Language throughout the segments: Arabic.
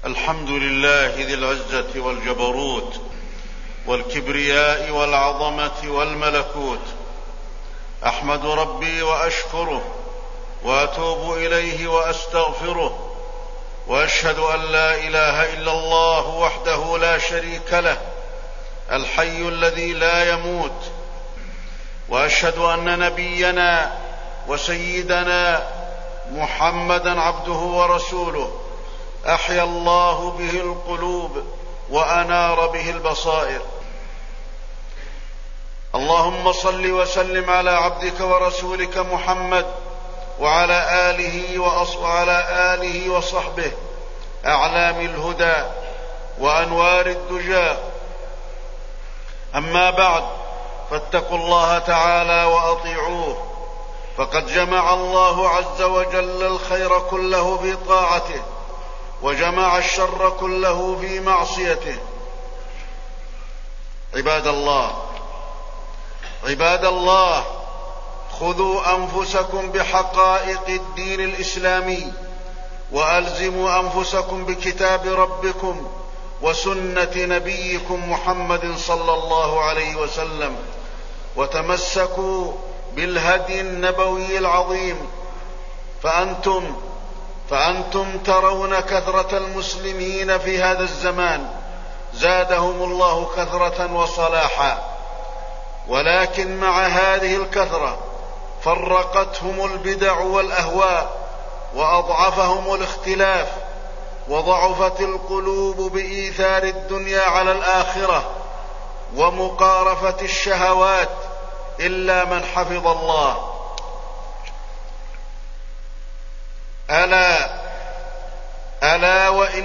الحمد لله ذي العزة والجبروت والكبرياء والعظمة والملكوت. أحمد ربي وأشكره وأتوب إليه وأستغفره، وأشهد أن لا إله إلا الله وحده لا شريك له الحي الذي لا يموت، وأشهد أن نبينا وسيدنا محمدًا عبده ورسوله أحيا الله به القلوب وأنار به البصائر. اللهم صل وسلم على عبدك ورسولك محمد وعلى آله وصحبه أعلام الهدى وأنوار الدجى. أما بعد، فاتقوا الله تعالى وأطيعوه، فقد جمع الله عز وجل الخير كله في طاعته، وجمع الشر كله في معصيته. عباد الله، خذوا أنفسكم بحقائق الدين الإسلامي، وألزموا أنفسكم بكتاب ربكم وسنة نبيكم محمد صلى الله عليه وسلم، وتمسكوا بالهدي النبوي العظيم. فأنتم ترون كثرة المسلمين في هذا الزمان زادهم الله كثرة وصلاحا، ولكن مع هذه الكثرة فرقتهم البدع والأهواء، وأضعفهم الاختلاف، وضعفت القلوب بإيثار الدنيا على الآخرة ومقارفة الشهوات، إلا من حفظ الله. ألا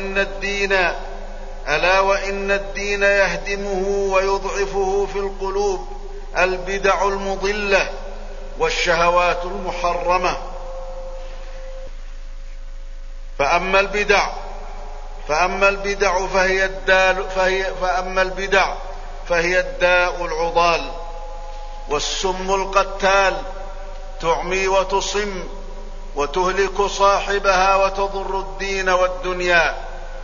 وإن الدين يهدمه ويضعفه في القلوب البدع المضلة والشهوات المحرمة. فأما البدع فهي الداء العضال والسم القتال، تعمي وتصم وتهلك صاحبها وتضر الدين والدنيا.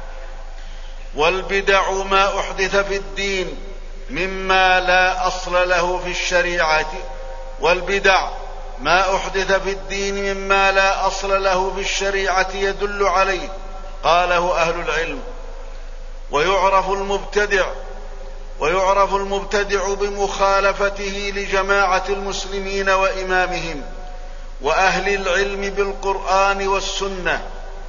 والبدع ما أحدث في الدين مما لا أصل له في الشريعة يدل عليه قاله أهل العلم. ويعرف المبتدع بمخالفته لجماعة المسلمين وإمامهم وأهل العلم بالقرآن والسنة.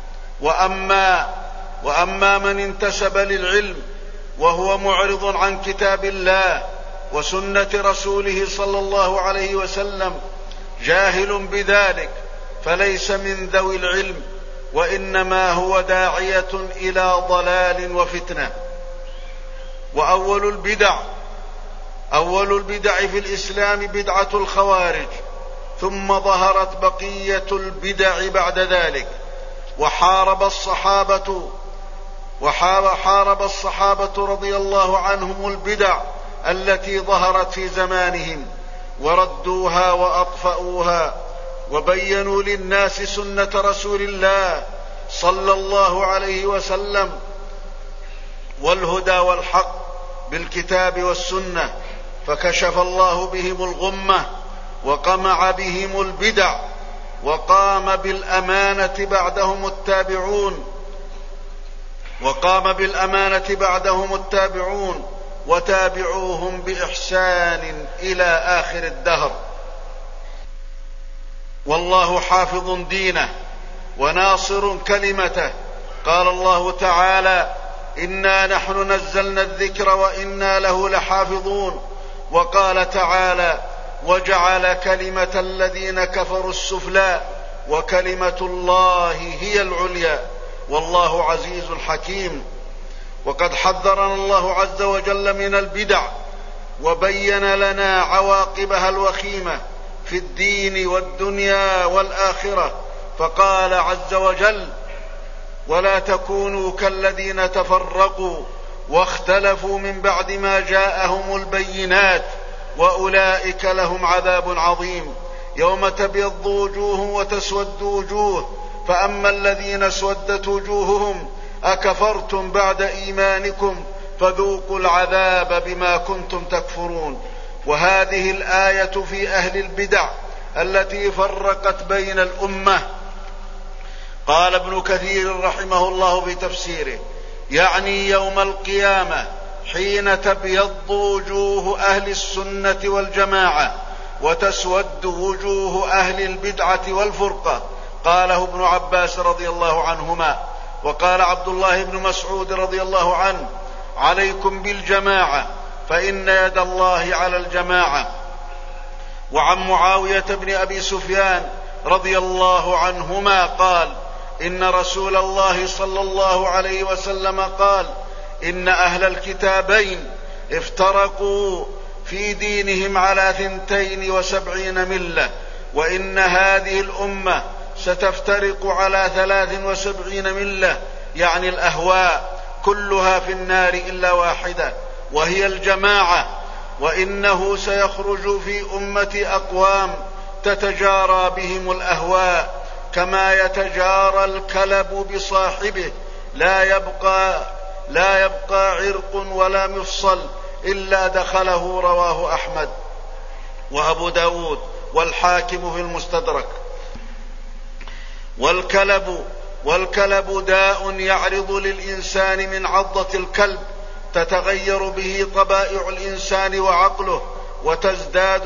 وأما من انتسب للعلم وهو معرض عن كتاب الله وسنة رسوله صلى الله عليه وسلم جاهل بذلك، فليس من ذوي العلم، وإنما هو داعية إلى ضلال وفتنة. وأول البدع في الإسلام بدعة الخوارج، ثم ظهرت بقية البدع بعد ذلك، وحارب الصحابة رضي الله عنهم البدع التي ظهرت في زمانهم، وردوها وأطفأوها، وبينوا للناس سنة رسول الله صلى الله عليه وسلم والهدى والحق بالكتاب والسنة، فكشف الله بهم الغمة وقمع بهم البدع، وقام بالأمانة بعدهم التابعون وتابعوهم بإحسان إلى آخر الدهر. والله حافظ دينه وناصر كلمته. قال الله تعالى: إنا نحن نزلنا الذكر وإنا له لحافظون. وقال تعالى: وجعل كلمة الذين كفروا السفلى وكلمة الله هي العليا والله عزيز حكيم. وقد حذرنا الله عز وجل من البدع، وبين لنا عواقبها الوخيمة في الدين والدنيا والآخرة، فقال عز وجل: ولا تكونوا كالذين تفرقوا واختلفوا من بعد ما جاءهم البينات وأولئك لهم عذاب عظيم. يوم تبيض وجوه وتسود وجوه، فأما الذين اسودت وجوههم أكفرتم بعد إيمانكم فذوقوا العذاب بما كنتم تكفرون. وهذه الآية في أهل البدع التي فرقت بين الأمة. قال ابن كثير رحمه الله في تفسيره: يعني يوم القيامة حين تبيض وجوه أهل السنة والجماعة وتسود وجوه أهل البدعة والفرقة. قاله ابن عباس رضي الله عنهما. وقال عبد الله بن مسعود رضي الله عنه: عليكم بالجماعة فإن يد الله على الجماعة. وعن معاوية بن أبي سفيان رضي الله عنهما قال: إن رسول الله صلى الله عليه وسلم قال: إن أهل الكتابين افترقوا في دينهم على 72 ملة، وإن هذه الأمة ستفترق على 73 ملة، يعني الأهواء، كلها في النار إلا واحدة وهي الجماعة. وإنه سيخرج في أمتي أقوام تتجارى بهم الأهواء كما يتجارى الكلب بصاحبه، لا يبقى عرق ولا مفصل إلا دخله. رواه أحمد وأبو داود والحاكم في المستدرك. والكلب داء يعرض للإنسان من عضة الكلب، تتغير به طبائع الإنسان وعقله، وتزداد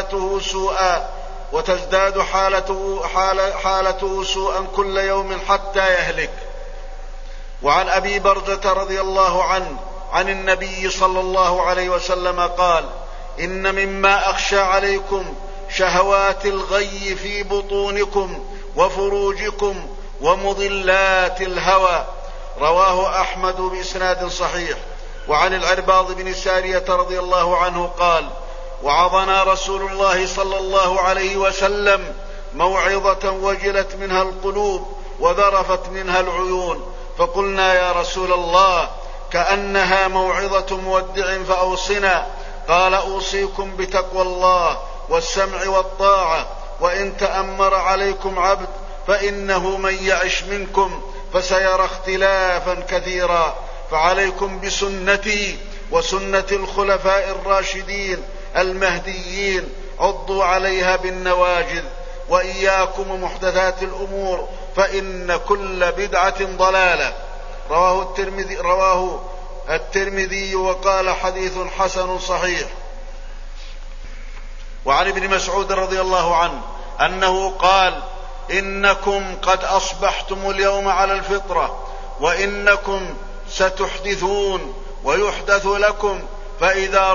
حالته سوءا كل يوم حتى يهلك. وعن أبي برزة رضي الله عنه عن النبي صلى الله عليه وسلم قال: إن مما أخشى عليكم شهوات الغي في بطونكم وفروجكم ومضلات الهوى. رواه أحمد بإسناد صحيح. وعن العرباض بن سارية رضي الله عنه قال: وعظنا رسول الله صلى الله عليه وسلم موعظة وجلت منها القلوب وذرفت منها العيون، فقلنا: يا رسول الله، كأنها موعظة مودع فأوصنا. قال: أوصيكم بتقوى الله والسمع والطاعة، وإن تأمر عليكم عبد فإنه من يعش منكم فسيرى اختلافا كثيرا، فعليكم بسنتي وسنة الخلفاء الراشدين المهديين، عضوا عليها بالنواجذ، وإياكم محدثات الأمور فإن كل بدعة ضلالة. رواه الترمذي وقال: حديث حسن صحيح. وعن ابن مسعود رضي الله عنه أنه قال: إنكم قد أصبحتم اليوم على الفطرة، وإنكم ستحدثون ويحدث لكم، فإذا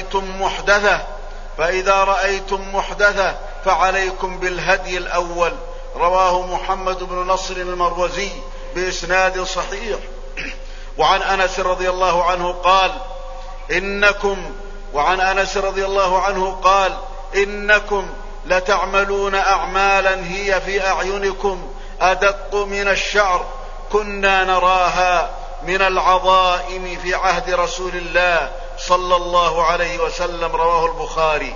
رأيتم محدثة فعليكم بالهدي الأول. رواه محمد بن نصر المروزي بإسناد صحيح. وعن أنس رضي الله عنه قال: إنكم لتعملون أعمالا هي في أعينكم أدق من الشعر، كنا نراها من العظائم في عهد رسول الله صلى الله عليه وسلم. رواه البخاري.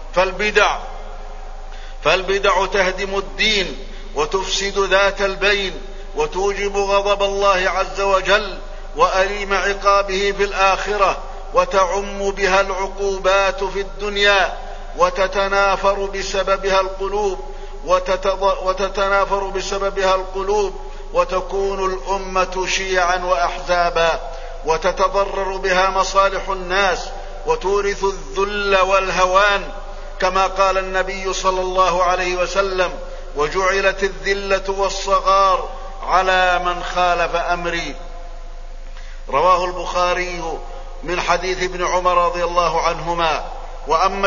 فالبدع تهدم الدين وتفسد ذات البين، وتوجب غضب الله عز وجل وأليم عقابه في الآخرة، وتعم بها العقوبات في الدنيا، وتتنافر بسببها القلوب، وتكون الأمة شيعا وأحزابا، وتتضرر بها مصالح الناس، وتورث الذل والهوان، كما قال النبي صلى الله عليه وسلم: وجعلت الذلة والصغار على من خالف أمري. رواه البخاري من حديث ابن عمر رضي الله عنهما. وأما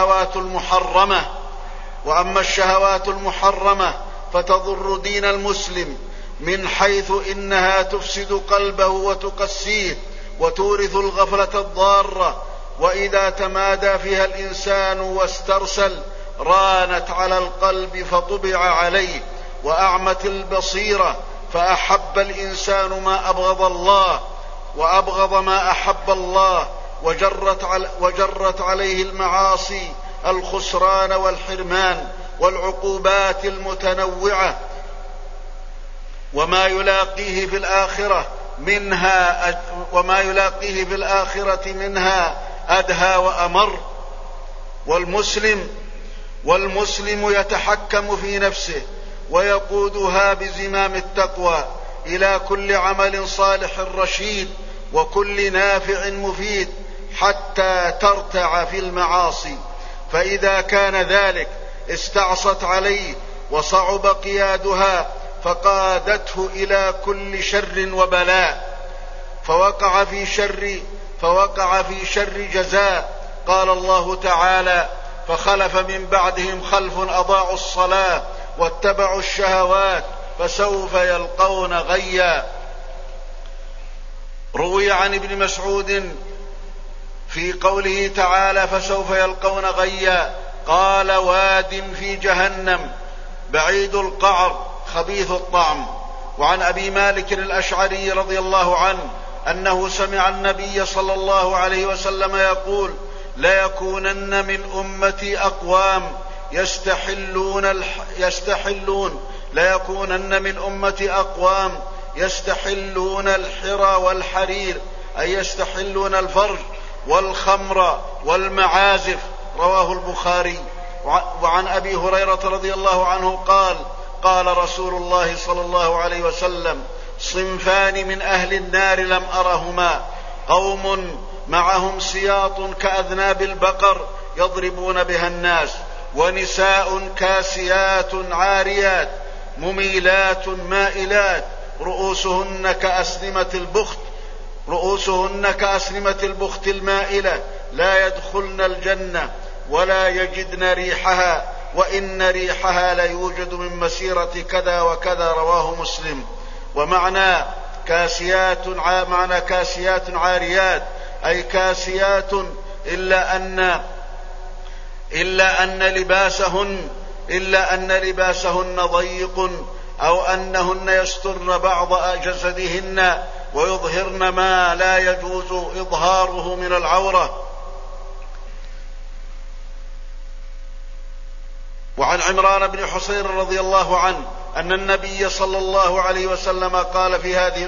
الشهوات المحرمة فتضر دين المسلم، من حيث إنها تفسد قلبه وتقسيه، وتورث الغفلة الضارة، وإذا تمادى فيها الإنسان واسترسل رانت على القلب فطبع عليه، وأعمت البصيرة، فأحب الإنسان ما أبغض الله وأبغض ما أحب الله، وجرت عليه المعاصي الخسران والحرمان والعقوبات المتنوعة، وما يلاقيه في الآخرة منها وما يلاقيه في الآخرة منها أدهى وأمر. والمسلم يتحكم في نفسه ويقودها بزمام التقوى إلى كل عمل صالح رشيد وكل نافع مفيد حتى ترتع في المعاصي، فإذا كان ذلك استعصت عليه وصعب قيادها فقادته إلى كل شر وبلاء، فوقع في شر جزاء. قال الله تعالى: فخلف من بعدهم خلف أضاعوا الصلاة واتبعوا الشهوات فسوف يلقون غيا. روي عن ابن مسعود في قوله تعالى: فسوف يلقون غيا، قال: واد في جهنم بعيد القعر خبيث الطعم. وعن أبي مالك الأشعري رضي الله عنه أنه سمع النبي صلى الله عليه وسلم يقول: ليكونن من أمتي أقوام يستحلون الحرى والحرير، أي يستحلون الفرج والخمر والمعازف. رواه البخاري. وعن أبي هريرة رضي الله عنه قال: قال رسول الله صلى الله عليه وسلم: صنفان من أهل النار لم أرهما، قوم معهم سياط كأذناب البقر يضربون بها الناس، ونساء كاسيات عاريات مميلات مائلات رؤوسهن كأسنمة البخت المائلة، لا يدخلن الجنة ولا يجدن ريحها، وإن ريحها ليوجد من مسيرة كذا وكذا. رواه مسلم. ومعنى كاسيات عاريات أي كاسيات إلا أن لباسهن ضيق، أو أنهن يسترن بعض جسدهن ويظهرن ما لا يجوز إظهاره من العورة. وعن عمران بن حصين رضي الله عنه أن النبي صلى الله عليه وسلم قال: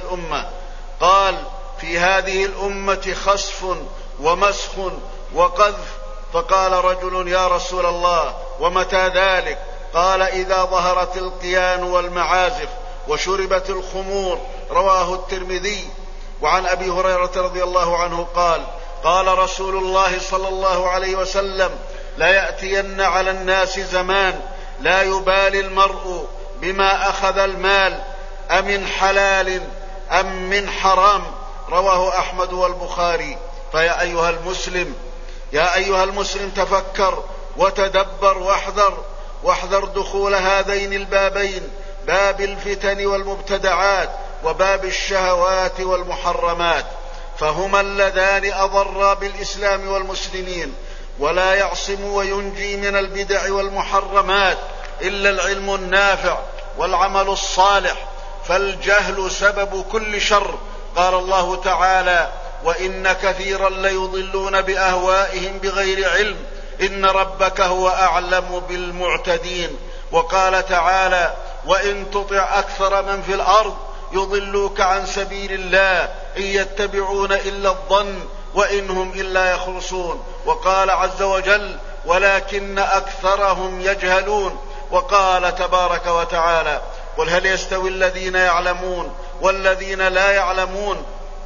في هذه الأمة خسف ومسخ وقذف. فقال رجل: يا رسول الله، ومتى ذلك؟ قال: إذا ظهرت القيان والمعازف وشربت الخمور. رواه الترمذي. وعن أبي هريرة رضي الله عنه قال: قال رسول الله صلى الله عليه وسلم: لا يأتين على الناس زمان لا يبالي المرء بما أخذ المال أمن حلال أم من حرام. رواه أحمد والبخاري. فيا أيها المسلم تفكر وتدبر واحذر دخول هذين البابين، باب الفتن والمبتدعات وباب الشهوات والمحرمات، فهما اللذان أضرا بالإسلام والمسلمين. ولا يعصم وينجي من البدع والمحرمات إلا العلم النافع والعمل الصالح، فالجهل سبب كل شر. قال الله تعالى: وإن كثيرا ليضلون بأهوائهم بغير علم إن ربك هو أعلم بالمعتدين. وقال تعالى: وإن تطع أكثر من في الأرض يضلوك عن سبيل الله إن يتبعون إلا الظن وإن هم إلا يخرصون. وقال عز وجل: ولكن أكثرهم يجهلون. وقال تبارك وتعالى: قل هل يستوي الذين يعلمون والذين لا يعلمون.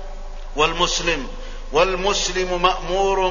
والمسلم مأمور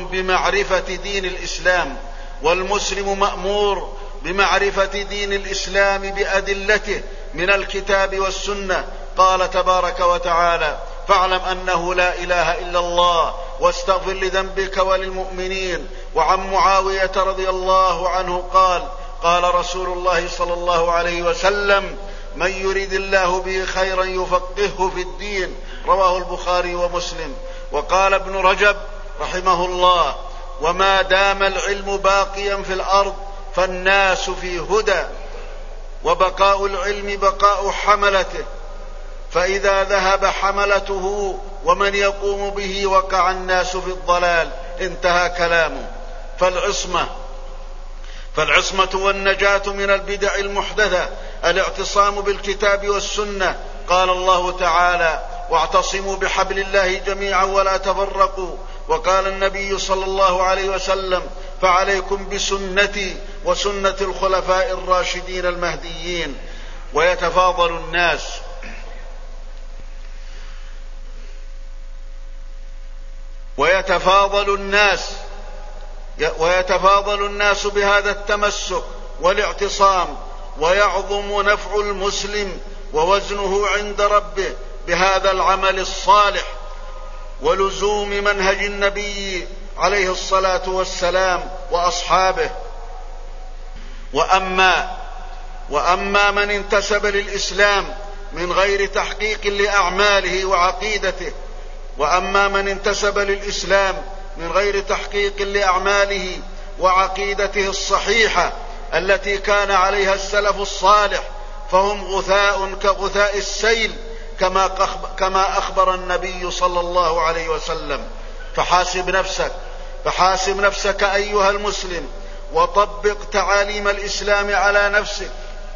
بمعرفة دين الإسلام بأدلته من الكتاب والسنة. قال تبارك وتعالى: فاعلم أنه لا إله إلا الله واستغفر لذنبك وللمؤمنين. وعن معاوية رضي الله عنه قال: قال رسول الله صلى الله عليه وسلم: من يريد الله به خيرا يفقهه في الدين. رواه البخاري ومسلم. وقال ابن رجب رحمه الله: وما دام العلم باقيا في الأرض فالناس في هدى، وبقاء العلم بقاء حملته، فإذا ذهب حملته ومن يقوم به وقع الناس في الضلال. انتهى كلامه. فالعصمة والنجاة من البدع المحدثة الاعتصام بالكتاب والسنة. قال الله تعالى: واعتصموا بحبل الله جميعا ولا تفرقوا. وقال النبي صلى الله عليه وسلم: فعليكم بسنتي وسنة الخلفاء الراشدين المهديين. ويتفاضل الناس بهذا التمسك والاعتصام، ويعظم نفع المسلم ووزنه عند ربه بهذا العمل الصالح ولزوم منهج النبي عليه الصلاة والسلام وأصحابه. وأما من انتسب للإسلام من غير تحقيق لأعماله وعقيدته وعقيدته الصحيحة التي كان عليها السلف الصالح، فهم غثاء كغثاء السيل، كما أخبر النبي صلى الله عليه وسلم. فحاسب نفسك أيها المسلم، وطبق تعاليم الإسلام على نفسك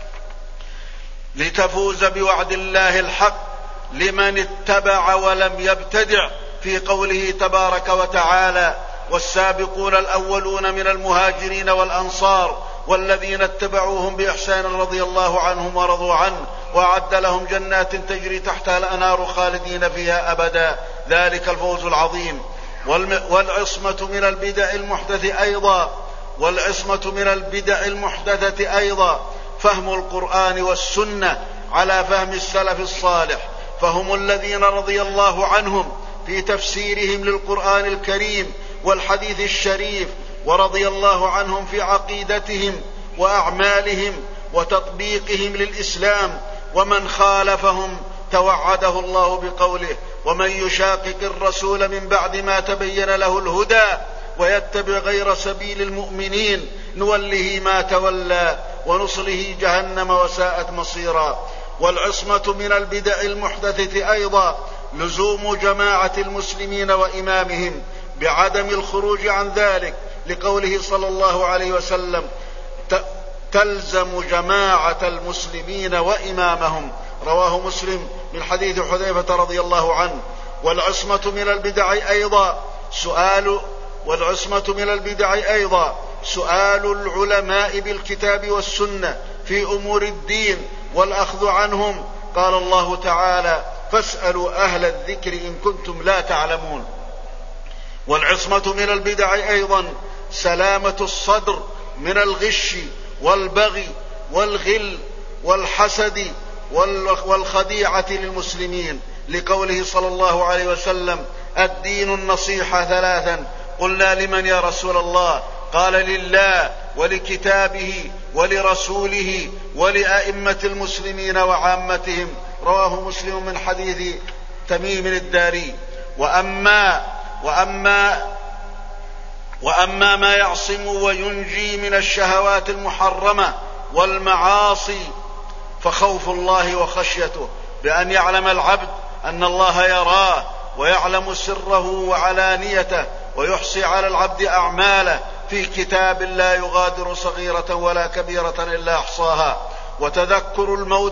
لتفوز بوعد الله الحق لمن اتبع ولم يبتدع، في قوله تبارك وتعالى: والسابقون الأولون من المهاجرين والأنصار والذين اتبعوهم بإحسان رضي الله عنهم ورضوا عنه وأعد لهم جنات تجري تحتها الأنهار خالدين فيها أبدا، ذلك الفوز العظيم. والعصمة من البدع المحدثة أيضا فهم القرآن والسنة على فهم السلف الصالح، فهم الذين رضي الله عنهم في تفسيرهم للقرآن الكريم والحديث الشريف، ورضي الله عنهم في عقيدتهم وأعمالهم وتطبيقهم للإسلام. ومن خالفهم توعده الله بقوله: ومن يشاقق الرسول من بعد ما تبين له الهدى ويتبع غير سبيل المؤمنين نوله ما تولى ونصله جهنم وساءت مصيرا. والعصمة من البدع المحدثة أيضا لزوم جماعة المسلمين وإمامهم بعدم الخروج عن ذلك، لقوله صلى الله عليه وسلم: تلزم جماعة المسلمين وإمامهم، رواه مسلم من حديث حذيفة رضي الله عنه. والعصمة من البدع أيضا سؤال العلماء بالكتاب والسنة في أمور الدين والأخذ عنهم. قال الله تعالى: فاسألوا أهل الذكر إن كنتم لا تعلمون. والعصمة من البدع أيضا سلامة الصدر من الغش والبغي والغل والحسد والخديعة للمسلمين، لقوله صلى الله عليه وسلم: الدين النصيحة ثلاثا. قلنا: لمن يا رسول الله؟ قال: لله ولكتابه ولرسوله ولأئمة المسلمين وعامتهم، رواه مسلم من حديث تميم الداري. وأما ما يعصم وينجي من الشهوات المحرمة والمعاصي فخوف الله وخشيته، بأن يعلم العبد أن الله يراه ويعلم سره وعلانيته، ويحصي على العبد أعماله في كتاب لا يغادر صغيرة ولا كبيرة إلا أحصاها. وتذكر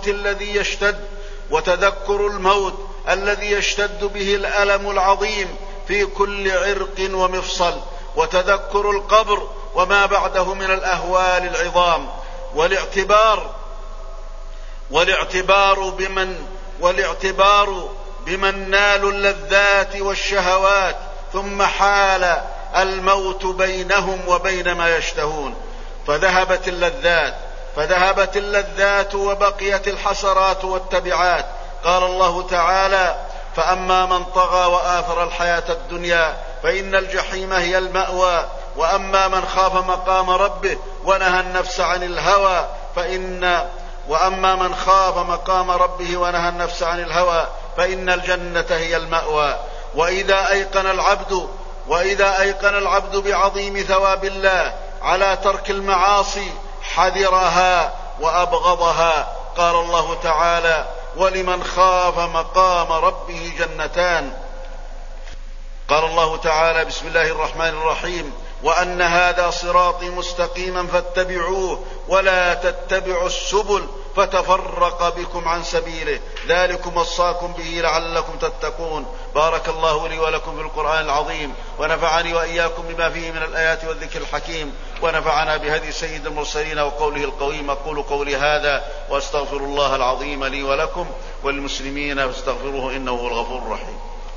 الموت الذي يشتد به الألم العظيم في كل عرق ومفصل، وتذكر القبر وما بعده من الأهوال العظام، والاعتبار بمن نالوا اللذات والشهوات ثم حال الموت بينهم وبين ما يشتهون، فذهبت اللذات وبقيت الحسرات والتبعات. قال الله تعالى: فأما من طغى وآثر الحياة الدنيا فإن الجحيم هي المأوى، وأما من خاف مقام ربه ونهى النفس عن الهوى فإن الجنة هي المأوى. وإذا أيقن العبد بعظيم ثواب الله على ترك المعاصي حذرها وأبغضها. قال الله تعالى: ولمن خاف مقام ربه جنتان. قال الله تعالى: بسم الله الرحمن الرحيم: وأن هذا صراطي مستقيما فاتبعوه ولا تتبعوا السبل فتفرق بكم عن سبيله، ذلكم وصاكم به لعلكم تتقون. بارك الله لي ولكم في القرآن العظيم، ونفعني وإياكم بما فيه من الآيات والذكر الحكيم، ونفعنا بهدي سيد المرسلين وقوله القويم. أقول قولي هذا وأستغفر الله العظيم لي ولكم والمسلمين فاستغفروه إنه هو الغفور الرحيم.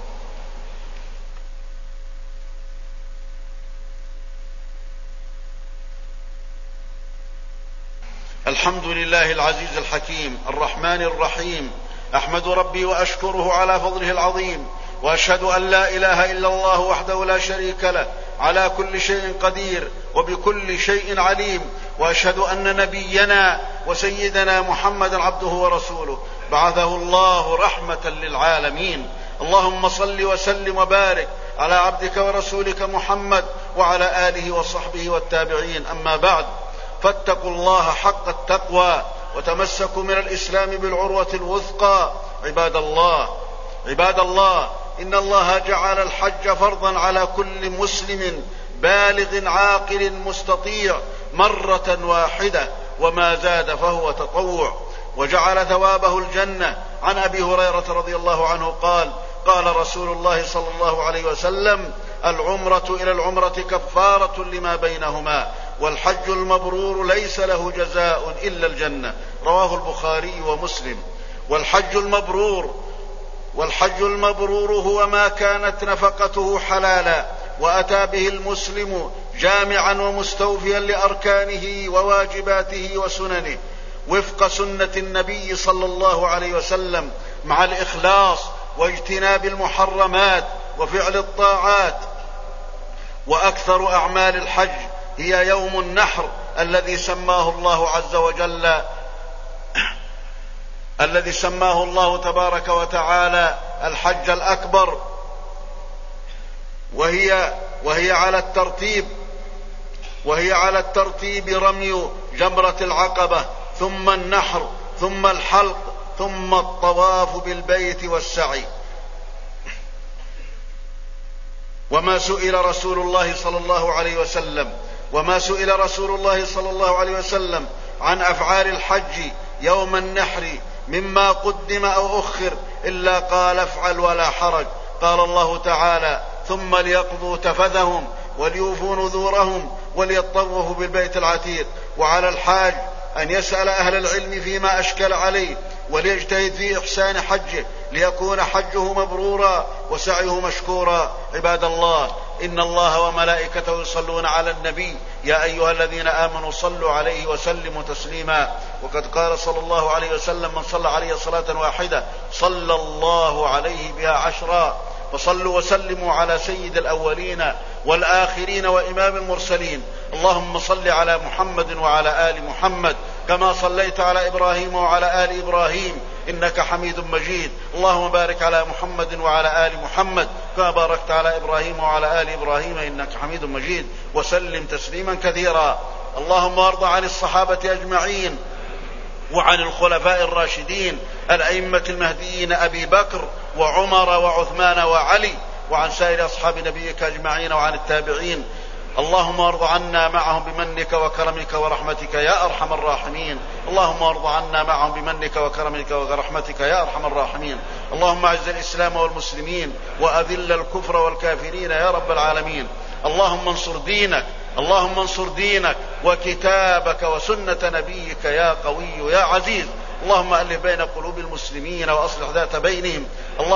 الحمد لله العزيز الحكيم الرحمن الرحيم، أحمد ربي وأشكره على فضله العظيم، وأشهد أن لا إله إلا الله وحده لا شريك له على كل شيء قدير وبكل شيء عليم، وأشهد أن نبينا وسيدنا محمدا عبده ورسوله بعثه الله رحمة للعالمين. اللهم صل وسلم وبارك على عبدك ورسولك محمد وعلى آله وصحبه والتابعين. أما بعد، فاتقوا الله حق التقوى وتمسكوا من الإسلام بالعروة الوثقى. عباد الله، إن الله جعل الحج فرضا على كل مسلم بالغ عاقل مستطيع مرة واحدة، وما زاد فهو تطوع، وجعل ثوابه الجنة. عن أبي هريرة رضي الله عنه قال: قال رسول الله صلى الله عليه وسلم: العمرة إلى العمرة كفارة لما بينهما، والحج المبرور ليس له جزاء إلا الجنة. رواه البخاري ومسلم. والحج المبرور هو ما كانت نفقته حلالا وأتى به المسلم جامعا ومستوفيا لأركانه وواجباته وسننه وفق سنة النبي صلى الله عليه وسلم، مع الإخلاص واجتناب المحرمات وفعل الطاعات. وأكثر أعمال الحج هي يوم النحر الذي سماه الله تبارك وتعالى الحج الأكبر، وهي على الترتيب رمي جمرة العقبة، ثم النحر، ثم الحلق، ثم الطواف بالبيت والسعي. وما سئل رسول الله صلى الله عليه وسلم عن أفعال الحج يوم النحر مما قدم أو أخر إلا قال: افعل ولا حرج. قال الله تعالى: ثم ليقضوا تفثهم وليوفوا نذورهم وليطوفوا بالبيت العتيق. وعلى الحاج أن يسأل أهل العلم فيما أشكل عليه، وليجتهد في إحسان حجه ليكون حجه مبرورا وسعيه مشكورا. عباد الله، إن الله وملائكته يصلون على النبي، يا أيها الذين آمنوا صلوا عليه وسلموا تسليما. وقد قال صلى الله عليه وسلم: من صلى عليه صلاة واحدة صلى الله عليه بها 10. فصلوا وسلموا على سيد الأولين والآخرين وإمام المرسلين. اللهم صل على محمد وعلى آل محمد كما صليت على إبراهيم وعلى آل إبراهيم إنك حميد مجيد. اللهم بارك على محمد وعلى آل محمد كما باركت على إبراهيم وعلى آل إبراهيم إنك حميد مجيد، وسلم تسليما كثيرا. اللهم وارض عن الصحابة أجمعين وعن الخلفاء الراشدين الأئمة المهديين أبي بكر وعمر وعثمان وعلي، وعن سائر أصحاب نبيك أجمعين، وعن التابعين. اللهم وارض عنا معهم بمنك وكرمك ورحمتك يا أرحم الراحمين. اللهم وارض عنا معهم بمنك وكرمك ورحمتك يا أرحم الراحمين. اللهم أعز الإسلام والمسلمين وأذل الكفر والكافرين يا رب العالمين. اللهم انصر دينك وكتابك وسنة نبيك يا قوي يا عزيز. اللهم ألف بين قلوب المسلمين وأصلح ذات بينهم.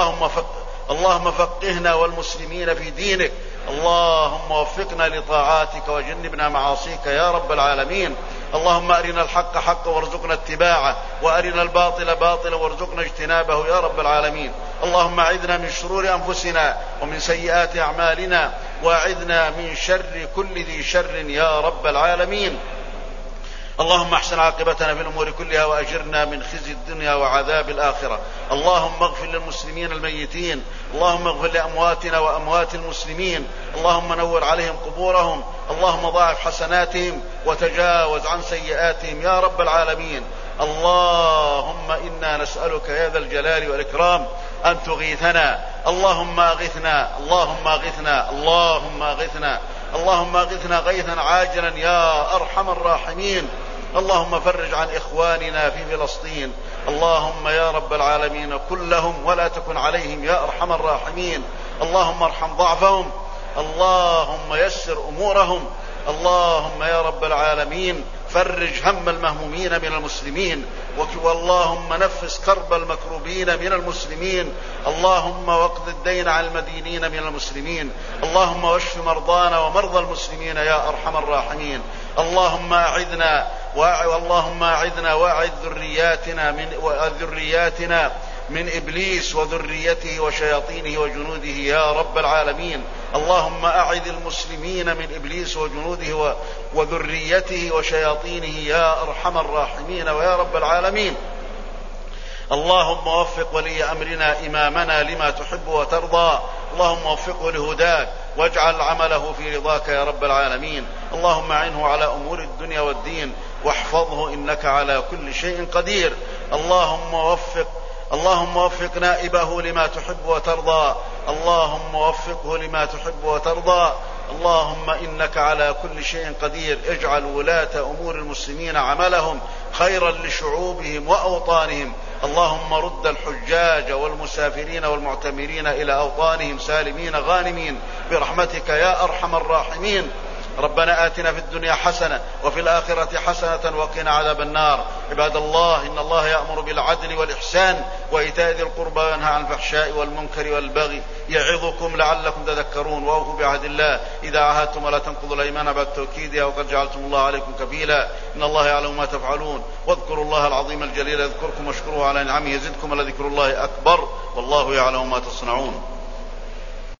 اللهم فقهنا والمسلمين في دينك. اللهم وفقنا لطاعاتك وجنبنا معاصيك يا رب العالمين. اللهم أرنا الحق حقا وارزقنا اتباعه، وأرنا الباطل باطلا وارزقنا اجتنابه يا رب العالمين. اللهم أعذنا من شرور أنفسنا ومن سيئات أعمالنا، وأعذنا من شر كل ذي شر يا رب العالمين. اللهم احسن عاقبتنا في الأمور كلها، وأجرنا من خزي الدنيا وعذاب الآخرة. اللهم اغفر للمسلمين الميتين، اللهم اغفر لأمواتنا وأموات المسلمين، اللهم نور عليهم قبورهم، اللهم ضاعف حسناتهم وتجاوز عن سيئاتهم يا رب العالمين. اللهم إنا نسألك يا ذا الجلال والإكرام أن تغيثنا. اللهم أغثنا، اللهم أغثنا، اللهم أغثنا، اللهم أغثنا غيثا عاجلا يا أرحم الراحمين. اللهم فرج عن إخواننا في فلسطين، اللهم يا رب العالمين كن لهم ولا تكن عليهم يا أرحم الراحمين. اللهم ارحم ضعفهم، اللهم يسر أمورهم، اللهم يا رب العالمين فرج هم المهمومين من المسلمين، واللهم نفس كرب المكروبين من المسلمين، اللهم واقض الدين عن المدينين من المسلمين، اللهم واشف مرضانا ومرضى المسلمين يا أرحم الراحمين. اللهم أعذنا وأعذ ذرياتنا من إبليس وذريته وشياطينه وجنوده يا رب العالمين. اللهم أعذ المسلمين من إبليس وجنوده وذريته وشياطينه يا أرحم الراحمين ويا رب العالمين. اللهم وفق ولي أمرنا إمامنا لما تحب وترضى، اللهم وفقه لهداك واجعل عمله في رضاك يا رب العالمين. اللهم أعنه على أمور الدنيا والدين واحفظه إنك على كل شيء قدير. اللهم وفق نائبه لما تحب وترضى، اللهم وفقه لما تحب وترضى. اللهم إنك على كل شيء قدير. اجعل ولاة أمور المسلمين عملهم خيرا لشعوبهم وأوطانهم. اللهم رد الحجاج والمسافرين والمعتمرين إلى أوطانهم سالمين غانمين برحمتك يا أرحم الراحمين. ربنا آتنا في الدنيا حسنة وفي الآخرة حسنة وقنا عذاب النار. عباد الله، إن الله يأمر بالعدل والإحسان وإيتاء ذي القربى وينهى عن الفحشاء والمنكر والبغي يعظكم لعلكم تذكرون. وأوفوا بعهد الله إذا عاهدتم ولا تنقضوا الأيمان بعد توكيدها وقد جعلتم الله عليكم كفيلا إن الله يعلم ما تفعلون. واذكروا الله العظيم الجليل يذكركم واشكروه على نعمه يزدكم ولذكر الله أكبر والله يعلم ما تصنعون.